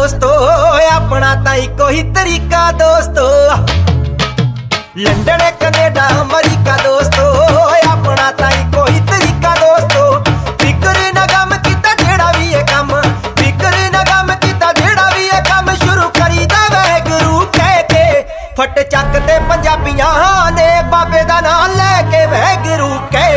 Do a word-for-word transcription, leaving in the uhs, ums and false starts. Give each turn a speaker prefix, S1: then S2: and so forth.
S1: दोस्तो अपना तां इक्को ही तरीका दोस्तो लंडन कनेडा अमरीका दोस्तो अपना तां इक्को ही तरीका दोस्तो फिकर ना गम कीता जेड़ा भी है कम फिकर ना गम कीता जेड़ा भी है कम शुरू करीदा वैगुरू कह के फट चक ते पंजाबियां ने बाबे दा नाम लैके वैगुरू कह